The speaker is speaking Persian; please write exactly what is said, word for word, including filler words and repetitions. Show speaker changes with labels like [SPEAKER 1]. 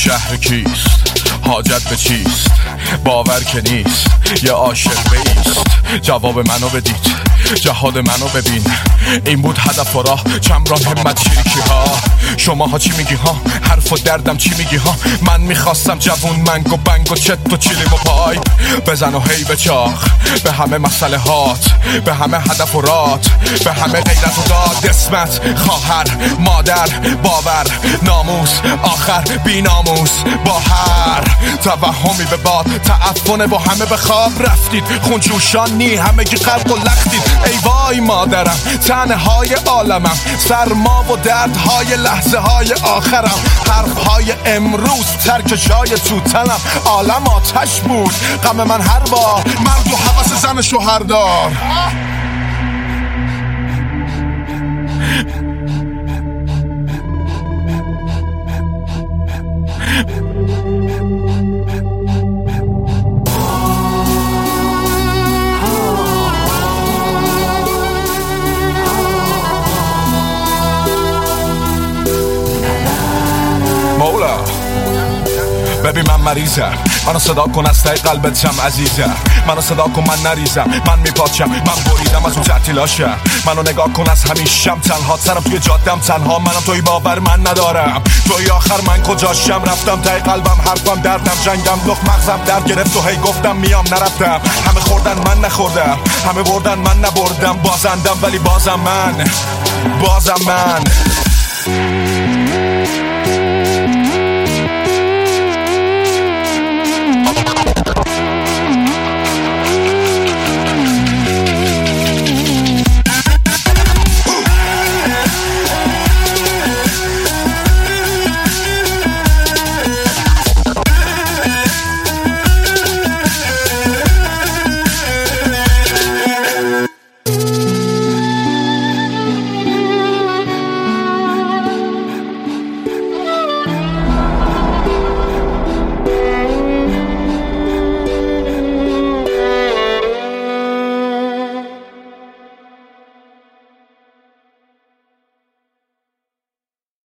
[SPEAKER 1] شهر کیست؟ حاجت به چیست؟ باور که نیست یه عاشق بیست. جواب منو بدید، جهاد منو ببین. این بود هدف و راه، چمران همت چریکی ها. شما ها چی میگی ها؟ حرف و دردم چی میگی ها؟ من میخواستم جوون منگ و بنگ و چت و چیلیم و پایپ بزن و هی به چاخ به همه مسئله هات، به همه هدف و رات، به همه غیرت و داد. اسمت، خواهر، مادر، باور، ناموس، آخر بی ناموس. با هر توهمی به باد تعفن با همه به خواب رفتید. خونجوشانی همه گی قلب و لختید. ای وای مادرم، تنه های عالمم، سرما و دردهای لحظه های آخرم. حرف های امروز ترک جای تو تنم. عالم آتش بود، غم من هر بار. مرد و حوث زن شوهردار. مولا ببین من مریضم، منو صدا کن از ته قلبتم عزیزم. منو صدا کن من نریزم، من میپاچم، من بریدم از اون تعطیلاشم. منو نگاه کن از همیشم تنها سرم توی جادم تنها. منم توی باور من ندارم، توی آخر من کجاشم؟ رفتم ته قلبم، حرفم دردم، جنگم لخ مغزم درد گرفت و هی گفتم میام نرفتم. همه خوردن من نخوردم، همه بردن من نبردم. بازندم ولی بازم من، بازم من.